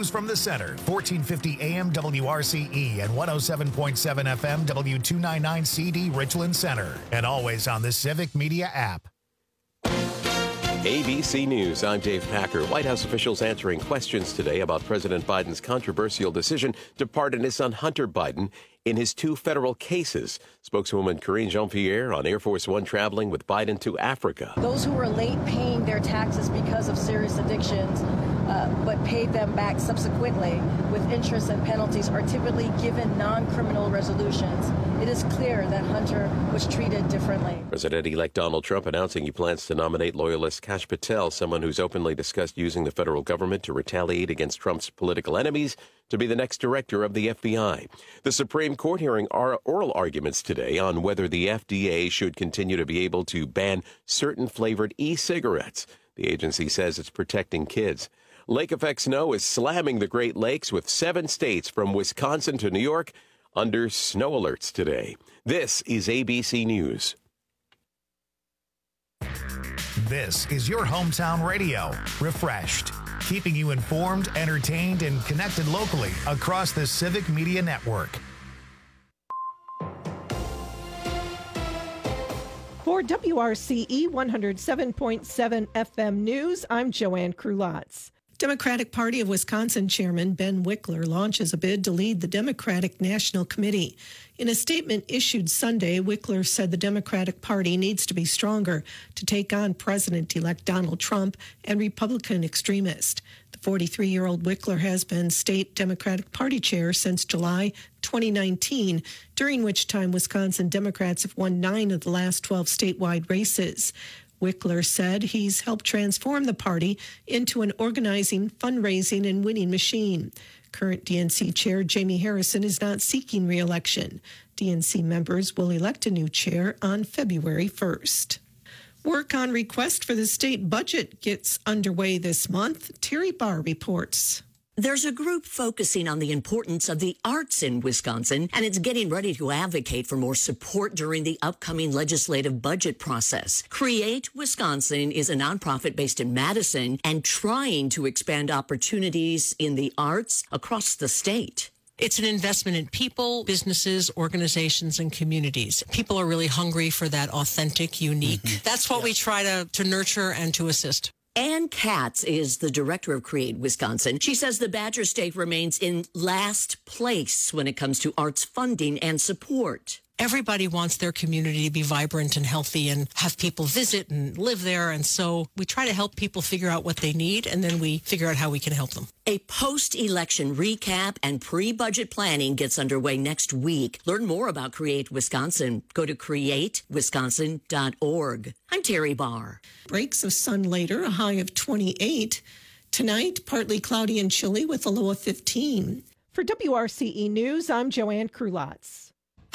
News from the Center, 1450 AM WRCE and 107.7 FM W299 CD Richland Center. And always on the Civic Media app. ABC News, I'm Dave Packer. White House officials answering questions today about President Biden's controversial decision to pardon his son Hunter Biden in his 2 federal cases. Spokeswoman Karine Jean-Pierre on Air Force One traveling with Biden to Africa. Those who were late paying their taxes because of serious addictions, but paid them back subsequently with interest and penalties are typically given non-criminal resolutions. It is clear that Hunter was treated differently. President-elect Donald Trump announcing he plans to nominate loyalist Kash Patel, someone who's openly discussed using the federal government to retaliate against Trump's political enemies, to be the next director of the FBI. The Supreme Court hearing oral arguments today on whether the FDA should continue to be able to ban certain flavored e-cigarettes. The agency says it's protecting kids. Lake effect snow is slamming the Great Lakes, with 7 states from Wisconsin to New York under snow alerts today. This is ABC News. This is your hometown radio, Refreshed, keeping you informed, entertained, and connected locally across the Civic Media Network. For WRCE 107.7 FM News, I'm Joanne Krulotz. Democratic Party of Wisconsin Chairman Ben Wickler launches a bid to lead the Democratic National Committee. In a statement issued Sunday, Wickler said the Democratic Party needs to be stronger to take on President-elect Donald Trump and Republican extremists. The 43-year-old Wickler has been state Democratic Party chair since July 2019, during which time Wisconsin Democrats have won 9 of the last 12 statewide races. Wickler said he's helped transform the party into an organizing, fundraising, and winning machine. Current DNC chair Jamie Harrison is not seeking re-election. DNC members will elect a new chair on February 1st. Work on request for the state budget gets underway this month. Terry Barr reports. There's a group focusing on the importance of the arts in Wisconsin, and it's getting ready to advocate for more support during the upcoming legislative budget process. Create Wisconsin is a nonprofit based in Madison and trying to expand opportunities in the arts across the state. It's an investment in people, businesses, organizations, and communities. People are really hungry for that authentic, unique. That's what we try to nurture and to assist. Ann Katz is the director of Create Wisconsin. She says the Badger State remains in last place when it comes to arts funding and support. Everybody wants their community to be vibrant and healthy and have people visit and live there. And so we try to help people figure out what they need, and then we figure out how we can help them. A post-election recap and pre-budget planning gets underway next week. Learn more about Create Wisconsin. Go to createwisconsin.org. I'm Terry Barr. Breaks of sun later, a high of 28. Tonight, partly cloudy and chilly with a low of 15. For WRCE News, I'm Joanne Krulotz.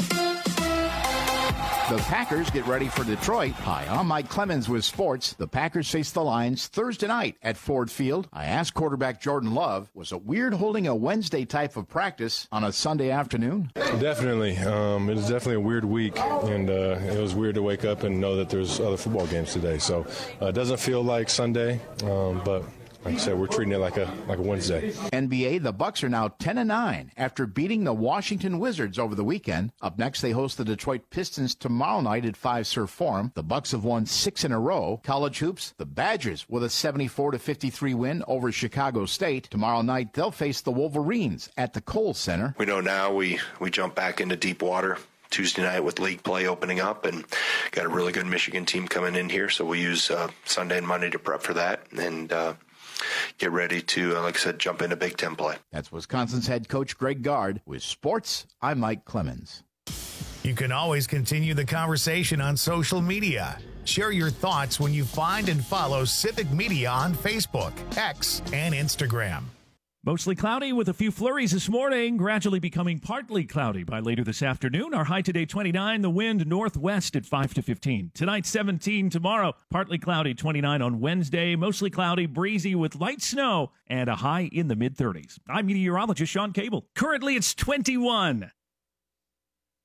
The Packers get ready for Detroit. Hi, I'm Mike Clemens with sports. The Packers face the Lions Thursday night at Ford Field. I asked quarterback Jordan Love, was it weird holding a Wednesday type of practice on a Sunday afternoon? Definitely. It was definitely a weird week, and it was weird to wake up and know that there's other football games today. So it doesn't feel like Sunday, but like I said, we're treating it like a Wednesday. NBA, the Bucks are now 10-9 after beating the Washington Wizards over the weekend. Up next, they host the Detroit Pistons tomorrow night at Fiserv Forum. The Bucks have won 6 in a row. College hoops, the Badgers with a 74-53 win over Chicago State. Tomorrow night, they'll face the Wolverines at the Kohl Center. We know now we jump back into deep water Tuesday night with league play opening up, and got a really good Michigan team coming in here. So we'll use Sunday and Monday to prep for that, and get ready to, like I said, jump into Big Ten play. That's Wisconsin's head coach Greg Gard. With sports, I'm Mike Clemens. You can always continue the conversation on social media. Share your thoughts when you find and follow Civic Media on Facebook, X, and Instagram. Mostly cloudy with a few flurries this morning, gradually becoming partly cloudy by later this afternoon. Our high today 29, the wind northwest at 5 to 15. Tonight 17, tomorrow partly cloudy 29 on Wednesday, mostly cloudy, breezy with light snow and a high in the mid-30s. I'm meteorologist Sean Cable. Currently it's 21.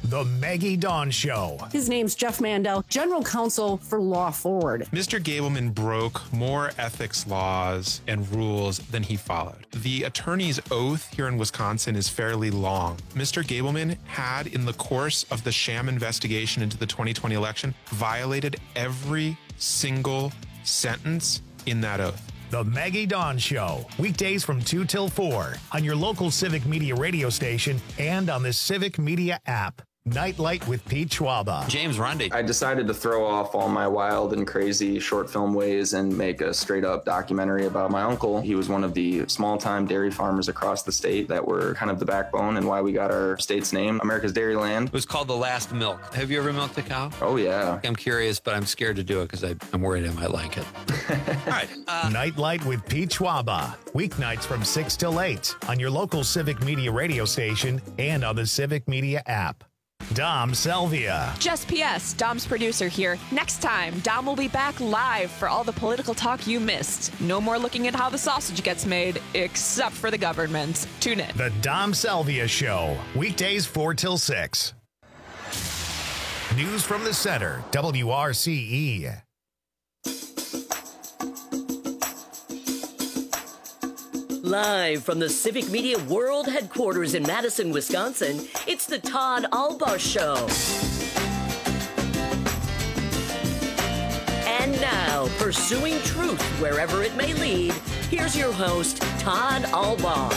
The Maggie Dawn Show. His name's Jeff Mandel, General Counsel for Law Forward. Mr. Gableman broke more ethics laws and rules than he followed. The attorney's oath here in Wisconsin is fairly long. Mr. Gableman had, in the course of the sham investigation into the 2020 election, violated every single sentence in that oath. The Maggie Dawn Show, weekdays from 2 till 4 on your local Civic Media radio station and on the Civic Media app. Nightlight with Pete Schwaba. James Rundy. I decided to throw off all my wild and crazy short film ways and make a straight up documentary about my uncle. He was one of the small time dairy farmers across the state that were kind of the backbone and why we got our state's name, America's Dairyland. It was called The Last Milk. Have you ever milked a cow? Oh, yeah. I'm curious, but I'm scared to do it because I'm worried I might like it. All right. Nightlight with Pete Schwaba. Weeknights from 6 till 8 on your local Civic Media radio station and on the Civic Media app. Dom Selvia. Just PS, Dom's producer here. Next time, Dom will be back live for all the political talk you missed. No more looking at how the sausage gets made, except for the government. Tune in. The Dom Selvia Show. Weekdays 4 till 6. News from the center. WRCE. Live from the Civic Media World Headquarters in Madison, Wisconsin, it's the Todd Albaugh Show. And now, pursuing truth wherever it may lead, here's your host, Todd Albaugh.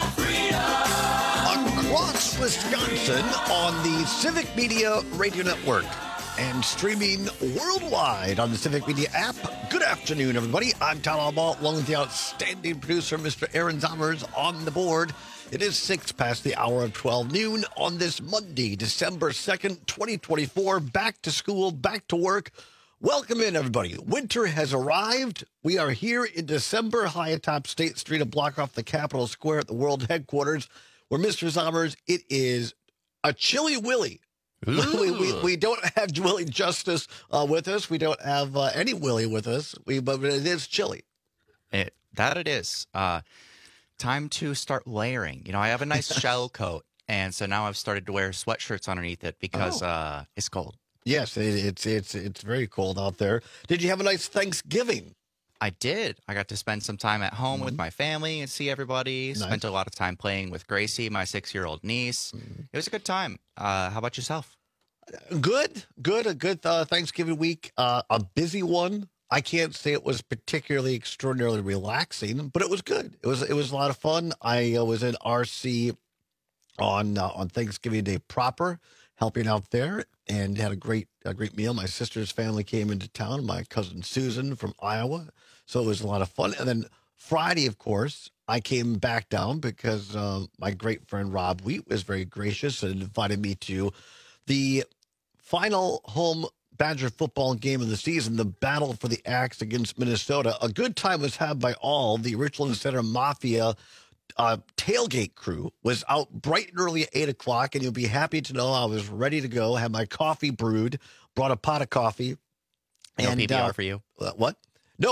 Across Wisconsin on the Civic Media Radio Network and streaming worldwide on the Civic Media app. Good afternoon, everybody. I'm Todd Albaugh, along with the outstanding producer, Mr. Aaron Zommers, on the board. It is 6 past the hour of 12 noon on this Monday, December 2nd, 2024. Back to school, back to work. Welcome in, everybody. Winter has arrived. We are here in December, high atop State Street, a block off the Capitol Square at the World Headquarters, where Mr. Zommers, it is a chilly willy. We don't have Willie Justice with us. We don't have any Willie with us. But it is chilly. It is. Time to start layering. You know, I have a nice shell coat, and so now I've started to wear sweatshirts underneath it because it's cold. Yes, it's very cold out there. Did you have a nice Thanksgiving? I did. I got to spend some time at home with my family and see everybody. Nice. Spent a lot of time playing with Gracie, my 6-year-old niece. It was a good time. How about yourself? Good. A good Thanksgiving week. A busy one. I can't say it was particularly extraordinarily relaxing, but it was good. It was a lot of fun. I was in RC on Thanksgiving Day proper, helping out there, and had a great meal. My sister's family came into town. My cousin Susan from Iowa. So it was a lot of fun. And then Friday, of course, I came back down because my great friend Rob Wheat was very gracious and invited me to the final home Badger football game of the season, the battle for the Axe against Minnesota. A good time was had by all. The Richland Center Mafia tailgate crew was out bright and early at 8 o'clock, and you'll be happy to know I was ready to go. Had my coffee brewed, brought a pot of coffee. No PBR for you? What? No,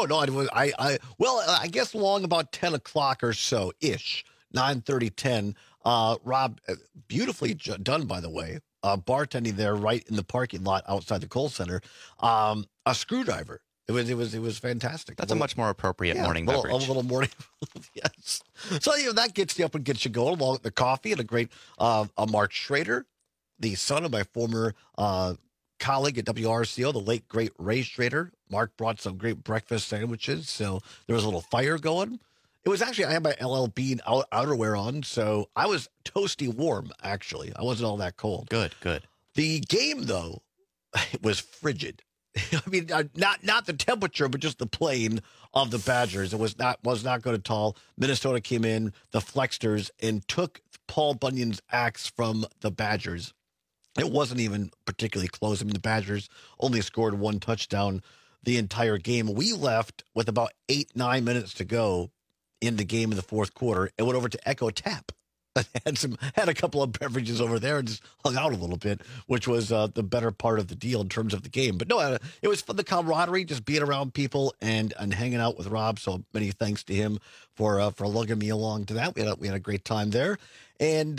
I guess along about 10 o'clock or so ish, 9:30, 10. Rob, beautifully done, by the way. Bartending there right in the parking lot outside the Kohl Center. A screwdriver. It was fantastic. That's a much more appropriate morning beverage. A little morning, yes. So that gets you up and gets you going, along with the coffee and a great Mark Schrader, the son of my former colleague at WRCO, the late great Ray Schrader. Mark brought some great breakfast sandwiches, so there was a little fire going. It was actually, I had my LL Bean outerwear on, so I was toasty warm, actually. I wasn't all that cold. Good. The game, though, it was frigid. I mean, not the temperature, but just the playing of the Badgers. It was not good at all. Minnesota came in, the Flexters, and took Paul Bunyan's axe from the Badgers. It wasn't even particularly close. I mean, the Badgers only scored one touchdown the entire game. We left with about 8-9 minutes to go in the game in the fourth quarter and went over to Echo Tap. Had a couple of beverages over there and just hung out a little bit, which was the better part of the deal in terms of the game. But no, it was fun, the camaraderie, just being around people and hanging out with Rob. So many thanks to him for lugging me along to that. We had a great time there. And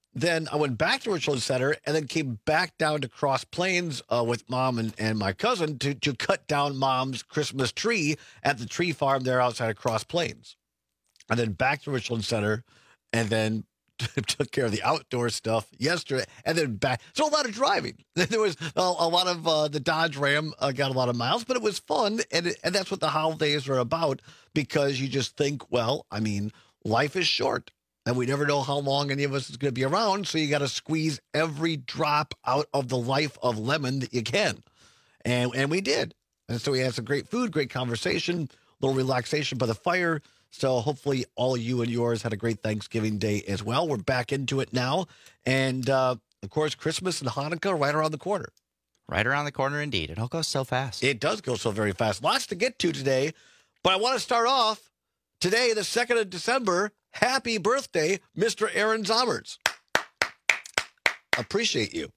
then I went back to Richland Center and then came back down to Cross Plains with Mom and my cousin to cut down Mom's Christmas tree at the tree farm there outside of Cross Plains. And then back to Richland Center and then took care of the outdoor stuff yesterday and then back. So a lot of driving. There was a lot of the Dodge Ram got a lot of miles, but it was fun. And that's what the holidays are about, because you just think, well, I mean, life is short. And we never know how long any of us is going to be around, so you got to squeeze every drop out of the life of lemon that you can. And we did. And so we had some great food, great conversation, a little relaxation by the fire. So hopefully all you and yours had a great Thanksgiving Day as well. We're back into it now. And, of course, Christmas and Hanukkah right around the corner. Right around the corner, indeed. It all goes so fast. It does go so very fast. Lots to get to today. But I want to start off today, the 2nd of December. Happy birthday, Mr. Aaron Zommers. Appreciate you.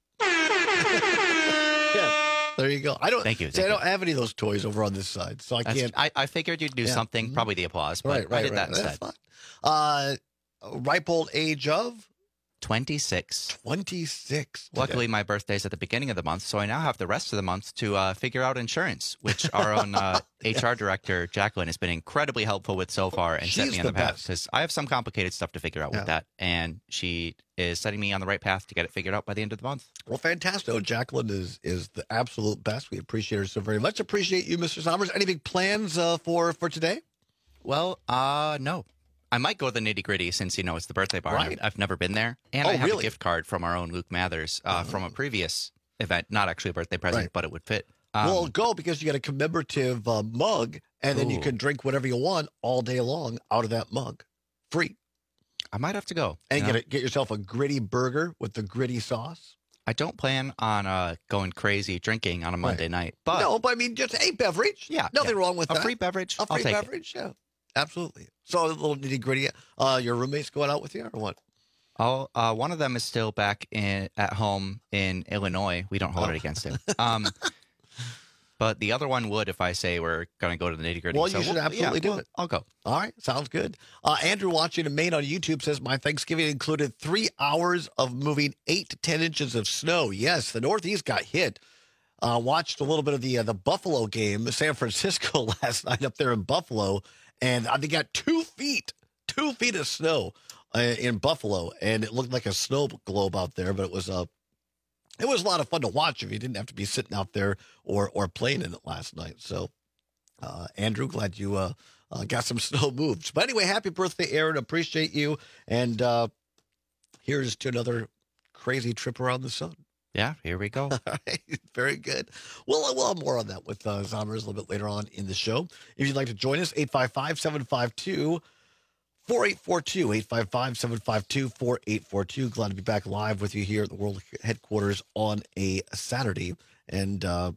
Yeah, there you go. Thank you. I don't have any of those toys over on this side, so I can't. I figured you'd do something, probably the applause, but I did that instead. That's fine. Ripe old age of? 26. 26. Luckily, my birthday's at the beginning of the month, so I now have the rest of the month to figure out insurance, which our own HR director, Jacqueline, has been incredibly helpful with so far and set me on the path, because I have some complicated stuff to figure out with that, and she is setting me on the right path to get it figured out by the end of the month. Well, fantastic. Oh, Jacqueline is the absolute best. We appreciate her so very much. Appreciate you, Mr. Zommers. Any big plans for today? Well, no. I might go to the Nitty Gritty since, it's the birthday bar. Right. I've never been there. And I have a gift card from our own Luke Mathers from a previous event. Not actually a birthday present, but it would fit. Well, go, because you get a commemorative mug, and then you can drink whatever you want all day long out of that mug. Free. I might have to go. And get yourself a gritty burger with the gritty sauce. I don't plan on going crazy drinking on a Monday night. But no, but I mean, just a beverage. Yeah. Nothing wrong with that. A free beverage. A free beverage, yeah. Absolutely. So a little nitty gritty. Your roommates going out with you or what? One of them is still back at home in Illinois. We don't hold it against him. But the other one would if I say we're going to go to the nitty gritty. Well, you should absolutely do it. I'll go. All right. Sounds good. Andrew watching in Maine on YouTube says, my Thanksgiving included 3 hours of moving 8 to 10 inches of snow. Yes, the Northeast got hit. Watched a little bit of the Buffalo game, San Francisco last night up there in Buffalo. And they got 2 feet of snow in Buffalo, and it looked like a snow globe out there. But it was a lot of fun to watch if you didn't have to be sitting out there or playing in it last night. So, Andrew, glad you got some snow moved. But anyway, happy birthday, Aaron! Appreciate you. And here's to another crazy trip around the sun. Yeah, here we go. All right, very good. We'll have more on that with Zommers a little bit later on in the show. If you'd like to join us, 855-752-4842, 855-752-4842. Glad to be back live with you here at the World Headquarters on a Saturday. And so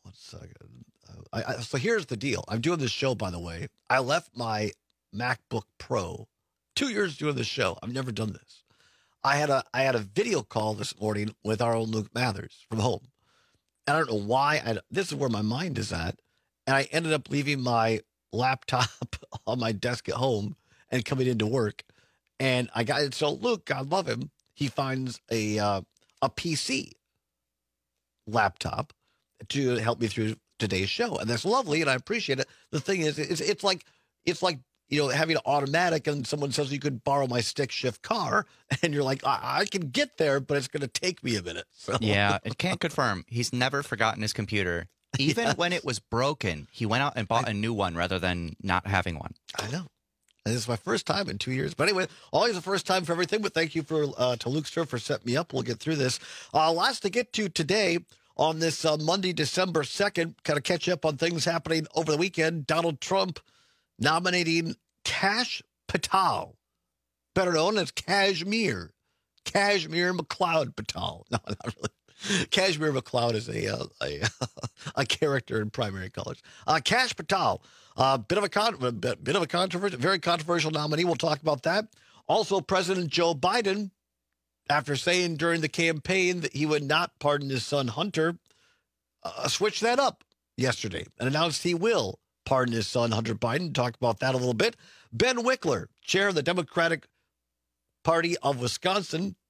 here's the deal. I'm doing this show, by the way. I left my MacBook Pro 2 years doing this show. I've never done this. I had a video call this morning with our own Luke Mathers from home. And I don't know why. This is where my mind is at. And I ended up leaving my laptop on my desk at home and coming into work. And so Luke, God love him, he finds a PC laptop to help me through today's show. And that's lovely, and I appreciate it. The thing is, it's like having an automatic and someone says you could borrow my stick shift car, and you're like, I can get there, but it's going to take me a minute. So. Yeah, and can't confirm. He's never forgotten his computer. Even when it was broken, he went out and bought a new one rather than not having one. I know. And this is my first time in 2 years. But anyway, always a first time for everything. But thank you to Lukester for setting me up. We'll get through this. Lots to get to today on this Monday, December 2nd. Kind of catch up on things happening over the weekend. Donald Trump nominating Kash Patel, better known as Kashmir McLeod Patel. No, not really. Kashmir McLeod is a character in primary colors. Kash Patel, bit of a controversy, very controversial nominee. We'll talk about that. Also, President Joe Biden, after saying during the campaign that he would not pardon his son Hunter, switched that up yesterday and announced he will pardon his son Hunter Biden. Talk about that a little bit. Ben Wickler, chair of the Democratic Party of Wisconsin,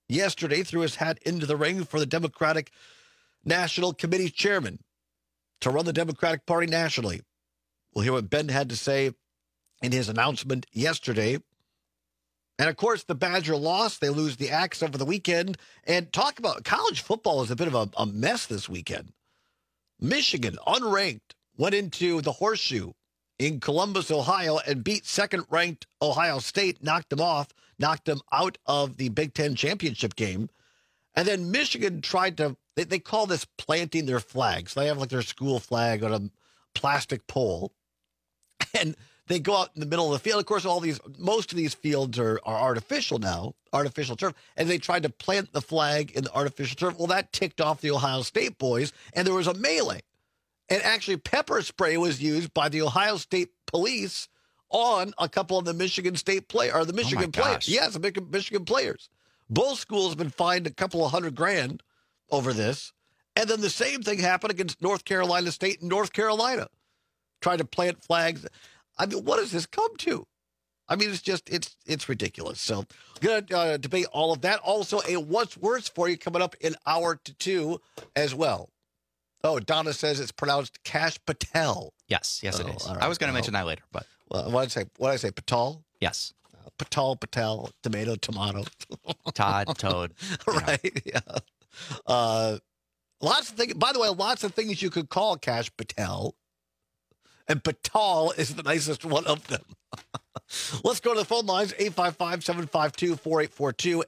yesterday threw his hat into the ring for the Democratic National Committee chairman to run the Democratic Party nationally. We'll hear what Ben had to say in his announcement yesterday. And, of course, the Badger lost. They lose the Axe over the weekend. And talk about college football is a bit of a mess this weekend. Michigan, unranked, went into the Horseshoe in Columbus, Ohio, and beat second-ranked Ohio State, knocked them out of the Big Ten championship game. And then Michigan tried to, they call this planting their flags. They have like their school flag on a plastic pole. And they go out in the middle of the field. Of course, most of these fields are artificial now, artificial turf. And they tried to plant the flag in the artificial turf. Well, that ticked off the Ohio State boys, and there was a melee. And actually, pepper spray was used by the Ohio State police on a couple of the Michigan State players. Yes, the Michigan players. Both schools have been fined a couple of $100,000 over this. And then the same thing happened against North Carolina State and North Carolina. Trying to plant flags. I mean, what does this come to? I mean, it's ridiculous. So we're going to debate all of that. Also, a what's worse for you coming up in hour 2 as well. Oh, Donna says it's pronounced Cash Patel. Yes, it is. Right. I was going to mention that later, but what did I say? Patel? Yes. Patel, tomato. Todd, toad. Right. Yeah. Lots of things. By the way, lots of things you could call Cash Patel. And Patel is the nicest one of them. Let's go to the phone lines, 855-752-4842,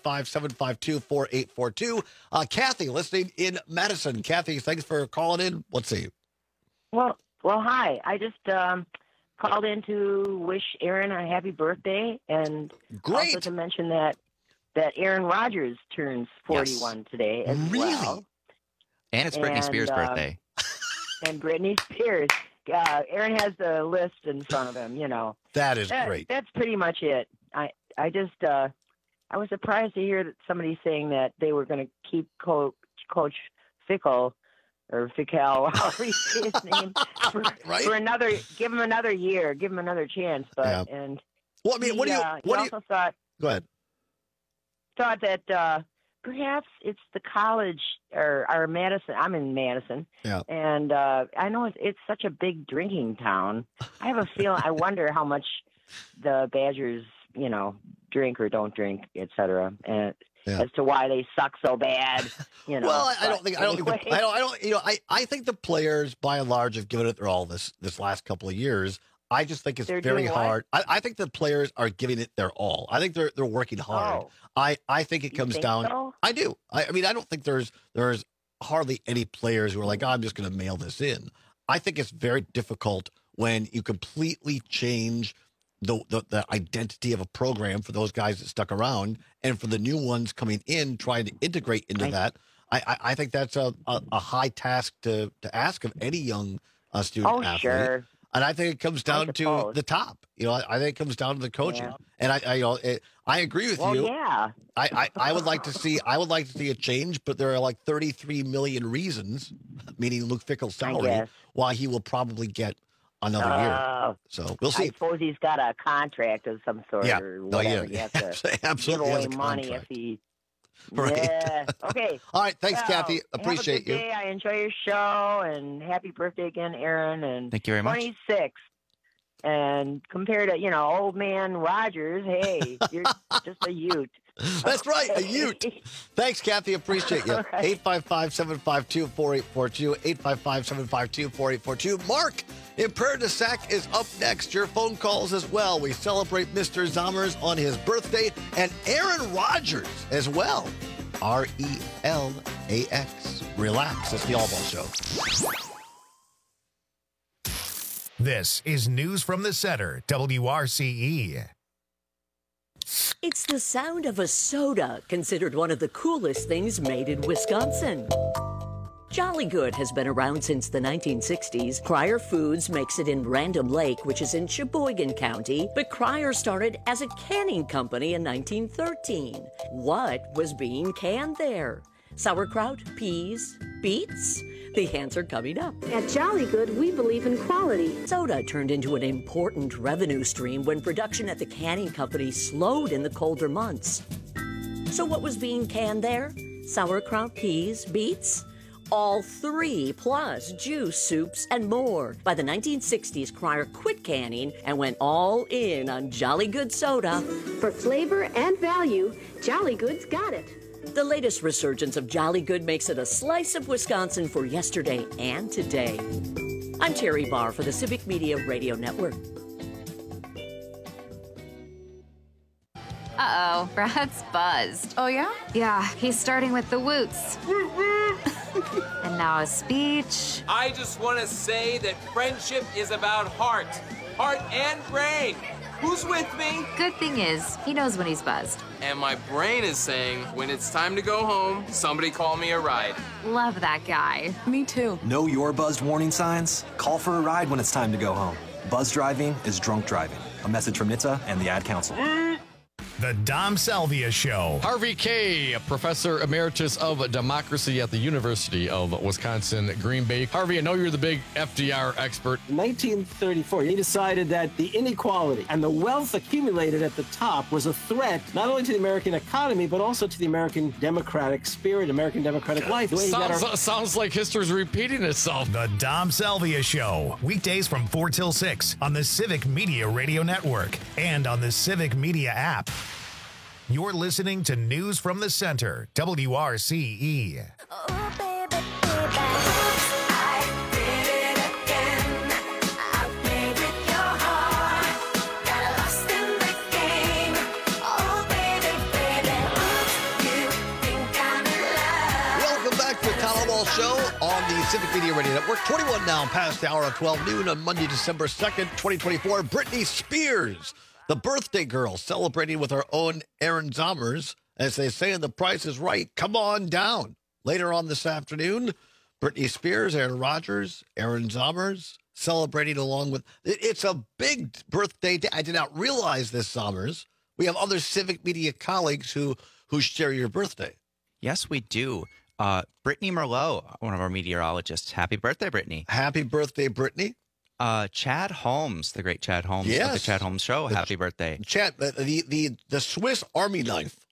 855-752-4842. Kathy, listening in Madison. Kathy, thanks for calling in. Let's see. Well, hi. I just called in to wish Aaron a happy birthday and also to mention that Aaron Rodgers turns 41 today as well. And it's Britney Spears' birthday. And Britney Spears. Aaron has the list in front of him, That is great. That's pretty much it. I was surprised to hear that somebody saying that they were going to keep Coach Fickell or Fickel, however you say his name, for another. Give him another year. Give him another chance. But Well, I mean, what do you? Thought? Go ahead. Thought that perhaps it's the college or Madison. I'm in Madison, and I know it's such a big drinking town. I have a feeling. I wonder how much the Badgers, drink or don't drink, etc. And as to why they suck so bad. Well, I don't think the players by and large have given it their all this last couple of years. I just think it's very hard. I think the players are giving it their all. I think they're working hard. I think it comes down. So? I do. I mean, I don't think there's hardly any players who are like, I'm just going to mail this in. I think it's very difficult when you completely change the identity of a program for those guys that stuck around, and for the new ones coming in trying to integrate into that. I think that's a high task to ask of any young student athlete. Sure. And I think it comes down to the top. I think it comes down to the coaching. Yeah. And I agree with you. Yeah. I would like to see a change, but there are like 33 million reasons, meaning Luke Fickell's salary, why he will probably get another year. So we'll see. I suppose he's got a contract of some sort or whatever. He has to absolutely give away money if he. Right. Yeah. Okay. All right. Thanks, Kathy. Appreciate you. Have a good day. I enjoy your show, and happy birthday again, Aaron. And thank you very much. 26. And compared to old man Rodgers, hey, you're just a Ute. That's right, a Ute. Thanks, Kathy. Appreciate you. 855-752-4842. 855-752-4842. Mark in Prairie du Sac is up next. Your phone calls as well. We celebrate Mr. Zommers on his birthday and Aaron Rodgers as well. RELAX. Relax. It's the All Ball Show. This is News from the Center, WRCE. It's the sound of a soda, considered one of the coolest things made in Wisconsin. Jolly Good has been around since the 1960s. Cryer Foods makes it in Random Lake, which is in Sheboygan County, but Cryer started as a canning company in 1913. What was being canned there? Sauerkraut, peas, beets? The answer coming up. At Jolly Good, we believe in quality. Soda turned into an important revenue stream when production at the canning company slowed in the colder months. So what was being canned there? Sauerkraut, peas, beets? All 3, plus juice, soups, and more. By the 1960s, Cryer quit canning and went all in on Jolly Good soda. For flavor and value, Jolly Good's got it. The latest resurgence of Jolly Good makes it a slice of Wisconsin for yesterday and today. I'm Terry Barr for the Civic Media Radio Network. Uh-oh, Brad's buzzed. Oh, yeah? Yeah, he's starting with the woots. And now a speech. I just want to say that friendship is about heart and brain. Who's with me? Good thing is, he knows when he's buzzed. And my brain is saying, when it's time to go home, somebody call me a ride. Love that guy. Me too. Know your buzzed warning signs? Call for a ride when it's time to go home. Buzz driving is drunk driving. A message from NHTSA and the Ad Council. The Dom Salvia Show. Harvey Kaye, Professor Emeritus of Democracy at the University of Wisconsin, Green Bay. Harvey, I know you're the big FDR expert. In 1934, he decided that the inequality and the wealth accumulated at the top was a threat not only to the American economy, but also to the American democratic spirit, American democratic life. Sounds like history's repeating itself. The Dom Salvia Show. Weekdays from 4 till 6 on the Civic Media Radio Network and on the Civic Media app. You're listening to News from the Center, WRCE. Oh, baby, baby. I did it again. I played with your heart. Got lost in the game. Oh, baby, baby. You think I'm in love. Welcome back to the Cannonball Show on the Civic Media Radio Network. 21 now past the hour of 12 noon on Monday, December 2nd, 2024. Britney Spears, the birthday girl, celebrating with our own Aaron Zomers. As they say in The Price is Right, come on down. Later on this afternoon, Britney Spears, Aaron Rodgers, Aaron Zomers, celebrating along with... It's a big birthday day. I did not realize this, Zomers. We have other Civic Media colleagues who share your birthday. Yes, we do. Brittany Merlot, one of our meteorologists. Happy birthday, Brittany. Happy birthday, Brittany. Chad Holmes, the great Chad Holmes of the Chad Holmes Show. Happy birthday. Chad, the Swiss Army knife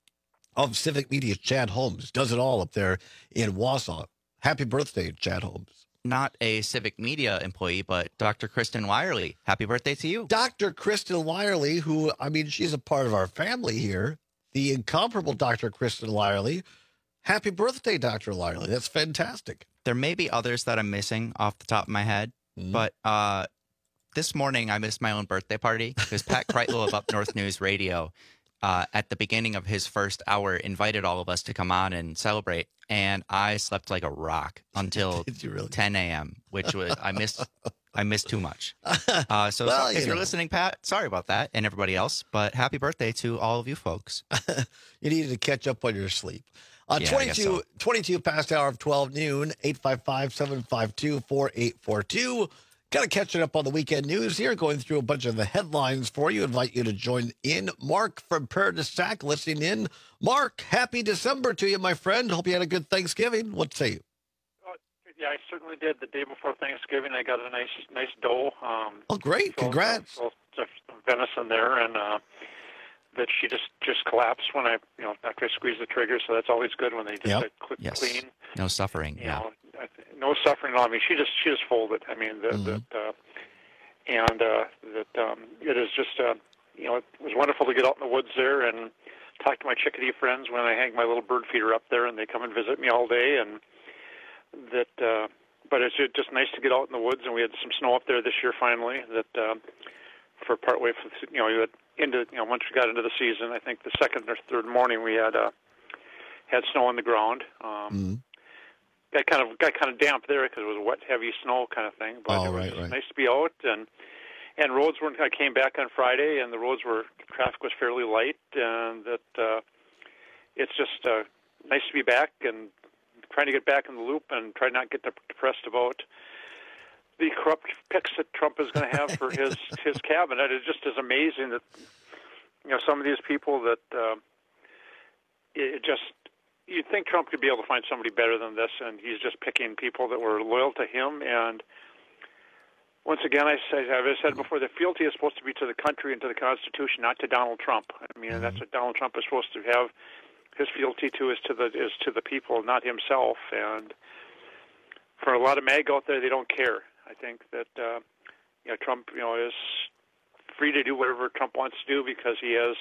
of Civic Media, Chad Holmes, does it all up there in Wausau. Happy birthday, Chad Holmes. Not a Civic Media employee, but Dr. Kristen Wirely. Happy birthday to you. Dr. Kristen Wirely, who, I mean, she's a part of our family here. The incomparable Dr. Kristen Wirely. Happy birthday, Dr. Wirely. That's fantastic. There may be others that I'm missing off the top of my head. But this morning, I missed my own birthday party because Pat Kreitlow of Up North News Radio, at the beginning of his first hour, invited all of us to come on and celebrate. And I slept like a rock until 10 a.m., which was I missed too much. So if you're listening, Pat, sorry about that and everybody else. But happy birthday to all of you folks. You needed to catch up on your sleep. Yeah, 22 past the hour of 12 noon, 855-752-4842. Got to catch it up on the weekend news here, going through a bunch of the headlines for you. Invite you to join in. Mark from Prairie du Sac listening in. Mark, happy December to you, my friend. Hope you had a good Thanksgiving. What say you? Yeah, I certainly did. The day before Thanksgiving, I got a nice doe. Oh, great. Congrats. Venison there, and that she just collapsed when after I squeezed the trigger. So that's always good when they just clean. No suffering. You know, no suffering at all. I mean, she just folded. I mean, it is just it was wonderful to get out in the woods there and talk to my chickadee friends when I hang my little bird feeder up there, and they come and visit me all day. And but it's just nice to get out in the woods, and we had some snow up there this year finally. For partway from once we got into the season, I think the second or third morning we had snow on the ground. Got kind of damp there because it was wet, heavy snow kind of thing. But it was nice to be out, and roads weren't. I came back on Friday, and traffic was fairly light, and it's just nice to be back and trying to get back in the loop and try not to get depressed about the corrupt picks that Trump is going to have for his cabinet. It just is amazing that some of these people that you'd think Trump could be able to find somebody better than this, and he's just picking people that were loyal to him. And once again, I've said before, the fealty is supposed to be to the country and to the Constitution, not to Donald Trump. I mean, that's what Donald Trump is supposed to have his fealty to is to the people, not himself. And for a lot of MAG out there, they don't care. I think that Trump, is free to do whatever Trump wants to do because he has,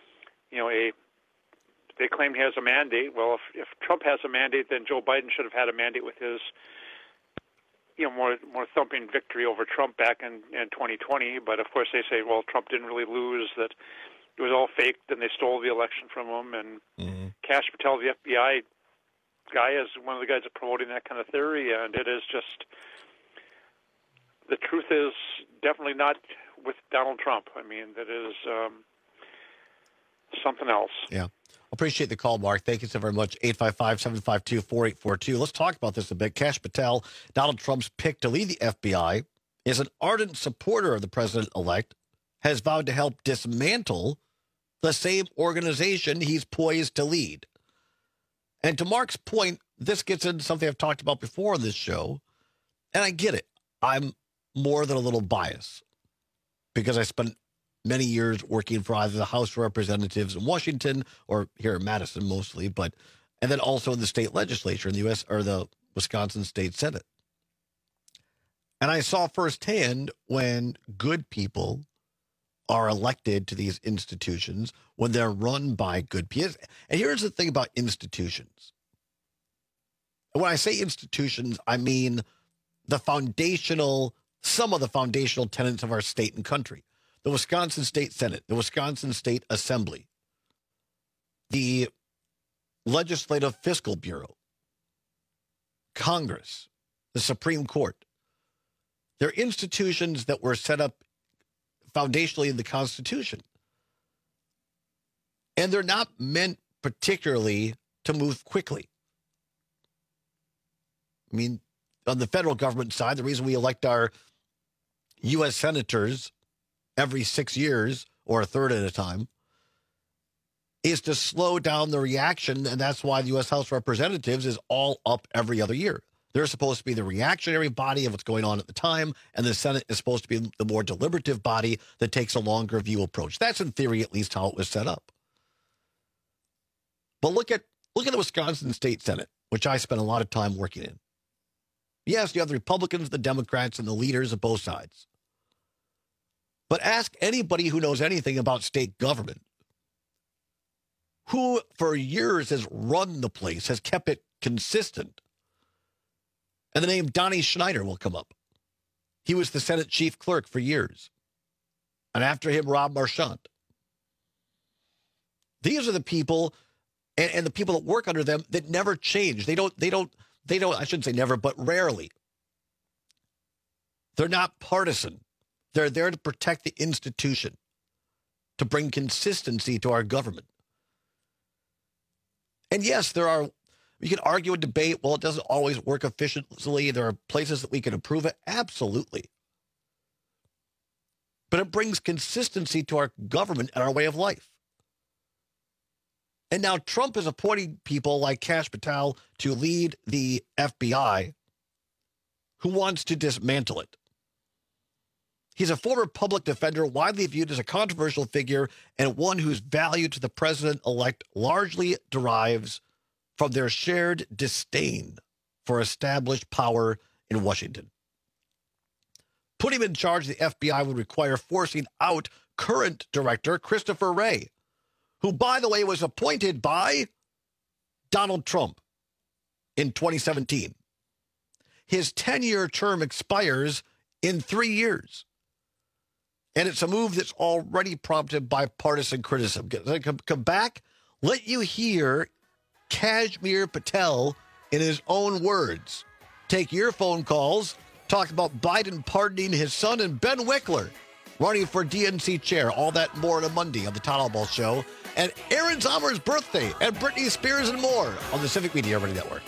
they claim he has a mandate. Well, if Trump has a mandate, then Joe Biden should have had a mandate with his, more thumping victory over Trump back in 2020. But of course they say, well, Trump didn't really lose, that it was all faked and they stole the election from him. And Kash Patel, the FBI guy, is one of the guys that promoting that kind of theory. And it is just, the truth is definitely not with Donald Trump. I mean, that is something else. Yeah. Appreciate the call, Mark. Thank you so very much. 855-752-4842. Let's talk about this a bit. Kash Patel, Donald Trump's pick to lead the FBI, is an ardent supporter of the president-elect, has vowed to help dismantle the same organization he's poised to lead. And to Mark's point, this gets into something I've talked about before on this show, and I get it. I'm more than a little biased because I spent many years working for either the House of Representatives in Washington or here in Madison mostly, and then also in the state legislature in the U.S. or the Wisconsin State Senate. And I saw firsthand when good people are elected to these institutions, when they're run by good people. And here's the thing about institutions. And when I say institutions, I mean some of the foundational tenets of our state and country. The Wisconsin State Senate, the Wisconsin State Assembly, the Legislative Fiscal Bureau, Congress, the Supreme Court. They're institutions that were set up foundationally in the Constitution. And they're not meant particularly to move quickly. I mean, on the federal government side, the reason we elect our U.S. senators every 6 years, or a third at a time, is to slow down the reaction, and that's why the U.S. House of Representatives is all up every other year. They're supposed to be the reactionary body of what's going on at the time, and the Senate is supposed to be the more deliberative body that takes a longer view approach. That's in theory at least how it was set up. But look at the Wisconsin State Senate, which I spent a lot of time working in. Yes, you have the Republicans, the Democrats, and the leaders of both sides. But ask anybody who knows anything about state government, who for years has run the place, has kept it consistent. And the name Donnie Schneider will come up. He was the Senate chief clerk for years. And after him, Rob Marchant. These are the people and the people that work under them that never change. They don't, I shouldn't say never, but rarely. They're not partisan. They're there to protect the institution, to bring consistency to our government. And yes, we can argue and debate, well, it doesn't always work efficiently. There are places that we can improve it. Absolutely. But it brings consistency to our government and our way of life. And now Trump is appointing people like Kash Patel to lead the FBI, who wants to dismantle it. He's a former public defender, widely viewed as a controversial figure, and one whose value to the president-elect largely derives from their shared disdain for established power in Washington. Putting him in charge of the FBI would require forcing out current director Christopher Wray, who, by the way, was appointed by Donald Trump in 2017. His 10-year term expires in 3 years. And it's a move that's already prompted bipartisan criticism. Come back, let you hear Kashmir Patel in his own words. Take your phone calls, talk about Biden pardoning his son, and Ben Wickler running for DNC chair. All that more on a Monday on the Todd Albaugh Show. And Aaron Zommer's birthday, and Britney Spears and more on the Civic Media Radio Network.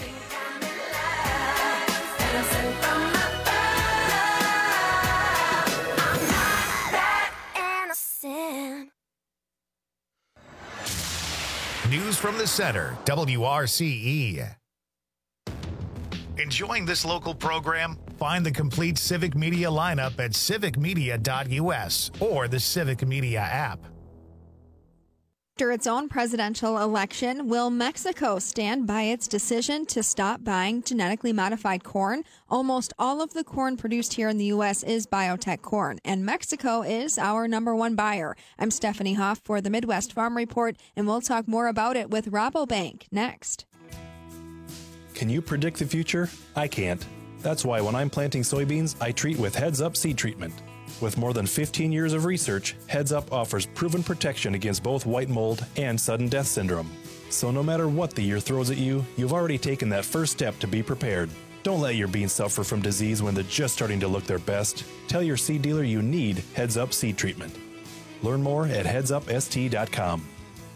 News from the Center, WRCE. Enjoying this local program? Find the complete Civic Media lineup at civicmedia.us or the Civic Media app. After its own presidential election, will Mexico stand by its decision to stop buying genetically modified corn? Almost all of the corn produced here in the U.S. is biotech corn, and Mexico is our number one buyer. I'm Stephanie Hoff for the Midwest Farm Report, and we'll talk more about it with Rabobank next. Can you predict the future? I can't. That's why when I'm planting soybeans, I treat with Heads Up seed treatment. With more than 15 years of research, Heads Up offers proven protection against both white mold and sudden death syndrome. So no matter what the year throws at you, you've already taken that first step to be prepared. Don't let your beans suffer from disease when they're just starting to look their best. Tell your seed dealer you need Heads Up seed treatment. Learn more at headsupst.com.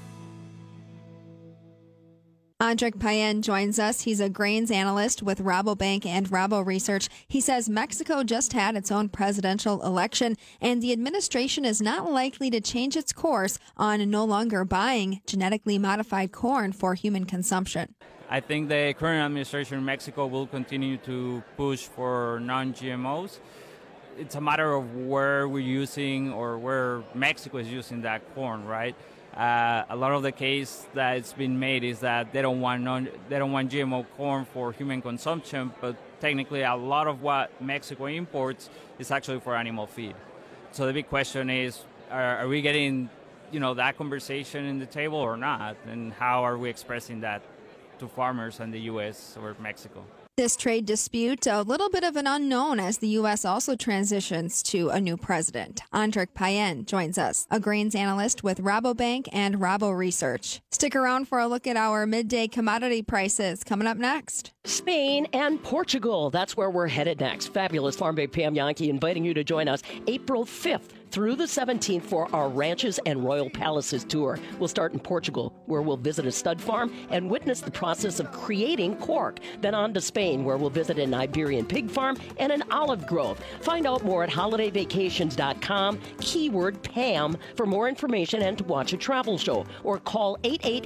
Andrik Payen joins us. He's a grains analyst with Rabobank and Rabo Research. He says Mexico just had its own presidential election, and the administration is not likely to change its course on no longer buying genetically modified corn for human consumption. I think the current administration in Mexico will continue to push for non-GMOs. It's a matter of where we're using or where Mexico is using that corn, right? A lot of the case that's been made is that they don't want GMO corn for human consumption, but technically a lot of what Mexico imports is actually for animal feed. So the big question is, are we getting, that conversation in the table or not? And how are we expressing that to farmers in the U.S. or Mexico? This trade dispute, a little bit of an unknown as the U.S. also transitions to a new president. Andrik Payen joins us, a grains analyst with Rabobank and Rabo Research. Stick around for a look at our midday commodity prices coming up next. Spain and Portugal. That's where we're headed next. Fabulous Farm Babe Pam Yankee inviting you to join us April 5th through the 17th for our Ranches and Royal Palaces tour. We'll start in Portugal, where we'll visit a stud farm and witness the process of creating cork. Then on to Spain, where we'll visit an Iberian pig farm and an olive grove. Find out more at holidayvacations.com, keyword PAM, for more information and to watch a travel show. Or call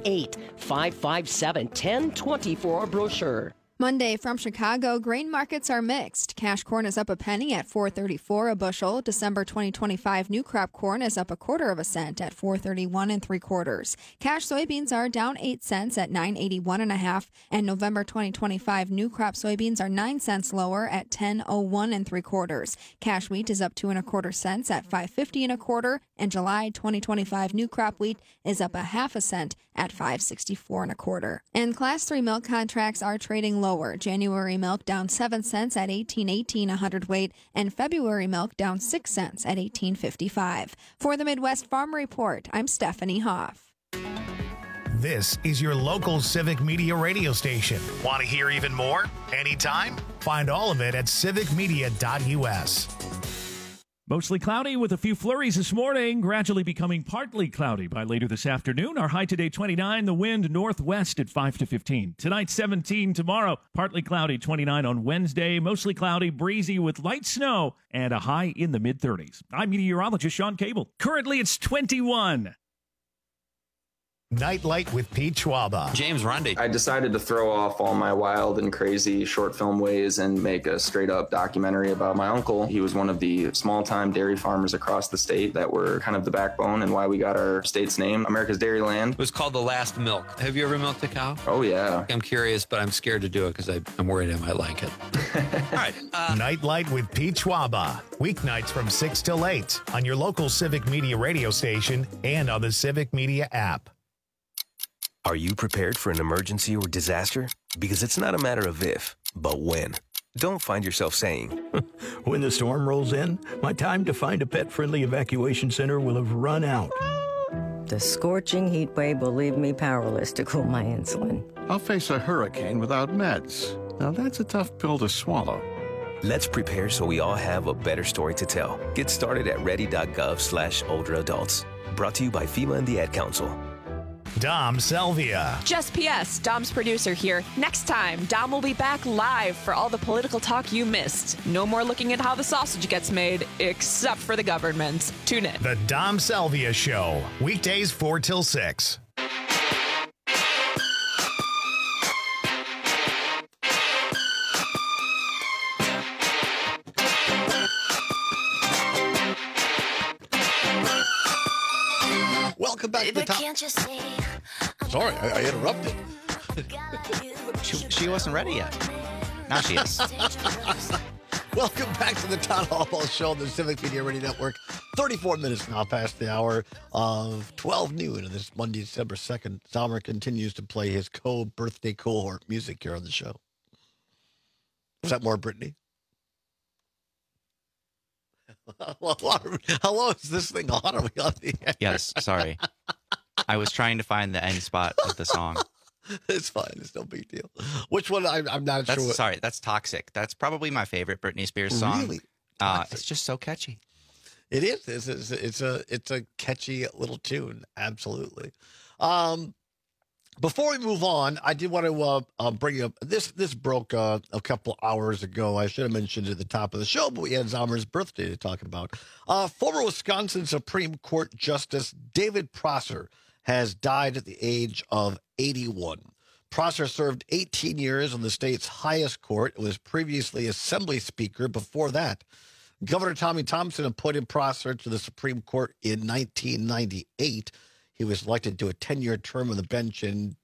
888-557-1020 for a brochure. Monday from Chicago, grain markets are mixed. Cash corn is up a penny at $4.34 a bushel. December 2025 new crop corn is up 1/4 cent at $4.31 3/4. Cash soybeans are down 8 cents at $9.81 1/2, and November 2025 new crop soybeans are 9 cents lower at $10.01 3/4. Cash wheat is up 2 1/4 cents at $5.50 1/4, and July 2025 new crop wheat is up 1/2 cent at $5.64 1/4. And Class 3 milk contracts are trading lower. January milk down 7 cents at $18.18 a hundredweight, and February milk down 6 cents at $18.55. For the Midwest Farm Report, I'm Stephanie Hoff. This is your local Civic Media radio station. Want to hear even more? Anytime? Find all of it at civicmedia.us. Mostly cloudy with a few flurries this morning, gradually becoming partly cloudy by later this afternoon. Our high today 29, the wind northwest at 5 to 15. Tonight 17, tomorrow partly cloudy 29 on Wednesday, mostly cloudy, breezy with light snow and a high in the mid-30s. I'm meteorologist Sean Cable. Currently it's 21. Nightlight with Pete Schwaba. James Rundy. I decided to throw off all my wild and crazy short film ways and make a straight up documentary about my uncle. He was one of the small time dairy farmers across the state that were kind of the backbone and why we got our state's name, America's Dairyland. It was called The Last Milk. Have you ever milked a cow? Oh, yeah. I'm curious, but I'm scared to do it because I'm worried I might like it. All right. Nightlight with Pete Schwaba. Weeknights from 6 till 8 on your local Civic Media radio station and on the Civic Media app. Are you prepared for an emergency or disaster? Because it's not a matter of if, but when. Don't find yourself saying, when the storm rolls in, my time to find a pet-friendly evacuation center will have run out. The scorching heat wave will leave me powerless to cool my insulin. I'll face a hurricane without meds. Now that's a tough pill to swallow. Let's prepare so we all have a better story to tell. Get started at ready.gov/older adults. Brought to you by FEMA and the Ad Council. Dom Salvia. Just P.S. Dom's producer here. Next time, Dom will be back live for all the political talk you missed. No more looking at how the sausage gets made, except for the government. Tune in. The Dom Salvia Show. Weekdays 4 till 6. Welcome back to the top Can't you see? Sorry, I interrupted. She wasn't ready yet. Now she is. Welcome back to the Todd Hall Show on the Civic Media Radio Network. 34 minutes now past the hour of 12 noon on this Monday, December 2nd. Zalmer continues to play his birthday cohort music here on the show. Was that more Brittany? Hello, is this thing on? Are we on the air? Yes, sorry. I was trying to find the end spot of the song. It's fine. It's no big deal. Which one? I'm not sure. Sorry, that's Toxic. That's probably my favorite Britney Spears song. Really? It's just so catchy. It is. It's a catchy little tune. Absolutely. Before we move on, I did want to bring up this broke a couple hours ago. I should have mentioned it at the top of the show, but we had Zalmer's birthday to talk about. Former Wisconsin Supreme Court Justice David Prosser has died at the age of 81. Prosser served 18 years on the state's highest court and was previously Assembly Speaker before that. Governor Tommy Thompson appointed Prosser to the Supreme Court in 1998. He was elected to a 10-year term on the bench in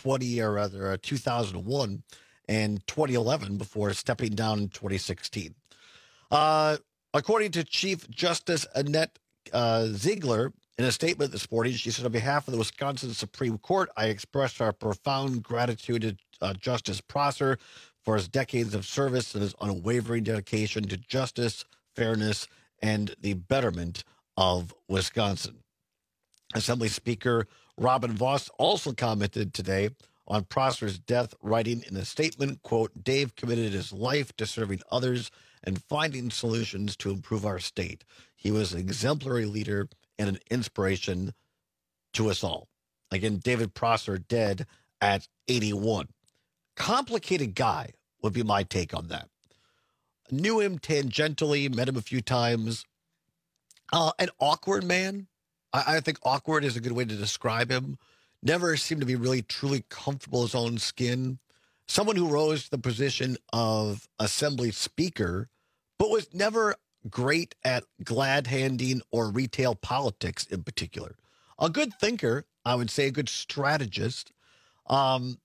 2001 and 2011 before stepping down in 2016. According to Chief Justice Annette Ziegler, in a statement this morning, she said, on behalf of the Wisconsin Supreme Court, I express our profound gratitude to Justice Prosser for his decades of service and his unwavering dedication to justice, fairness, and the betterment of Wisconsin. Assembly Speaker Robin Vos also commented today on Prosser's death, writing in a statement, quote, Dave committed his life to serving others and finding solutions to improve our state. He was an exemplary leader and an inspiration to us all. Again, David Prosser dead at 81. Complicated guy would be my take on that. Knew him tangentially, met him a few times. An awkward man. I think awkward is a good way to describe him. Never seemed to be really truly comfortable in his own skin. Someone who rose to the position of Assembly Speaker, but was never great at glad-handing or retail politics in particular. A good thinker, I would say, a good strategist. And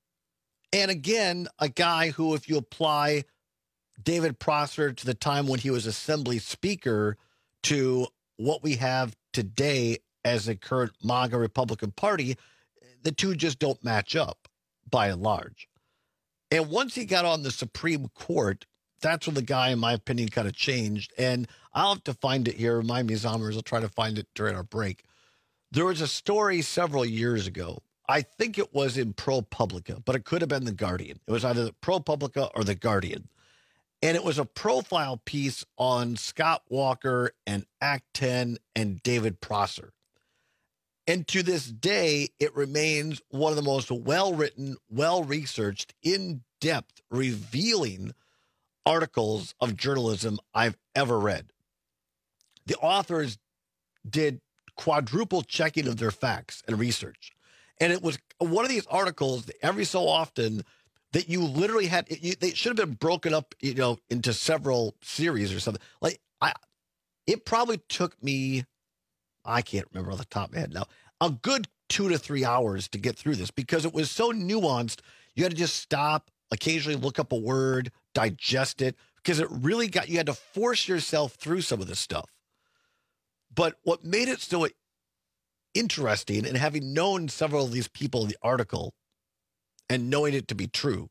again, a guy who, if you apply David Prosser to the time when he was Assembly Speaker to what we have today as a current MAGA Republican Party, the two just don't match up by and large. And once he got on the Supreme Court, that's when the guy, in my opinion, kind of changed. And I'll have to find it here. Remind me, Zalmers, I'll try to find it during our break. There was a story several years ago. I think it was in ProPublica, but it could have been The Guardian. It was either ProPublica or The Guardian. And it was a profile piece on Scott Walker and Act 10 and David Prosser. And to this day, it remains one of the most well-written, well-researched, in-depth, revealing articles of journalism I've ever read. The authors did quadruple checking of their facts and research. And it was one of these articles that every so often that you literally had, they should have been broken up, into several series or something. Like, it probably took me, I can't remember off the top of my head now, a good 2 to 3 hours to get through this because it was so nuanced. You had to just stop, occasionally look up a word, digest it, because it really you had to force yourself through some of this stuff. But what made it so interesting, and having known several of these people in the article and knowing it to be true,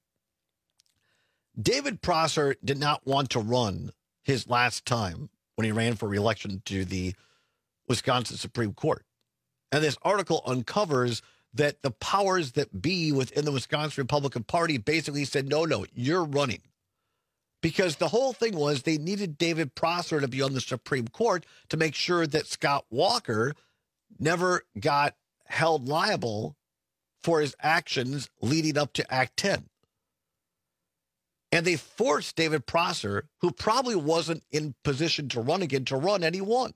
David Prosser did not want to run his last time when he ran for re-election to the Wisconsin Supreme Court. And this article uncovers that the powers that be within the Wisconsin Republican Party basically said, no, you're running. Because the whole thing was they needed David Prosser to be on the Supreme Court to make sure that Scott Walker never got held liable for his actions leading up to Act 10. And they forced David Prosser, who probably wasn't in position to run again, to run, and he won.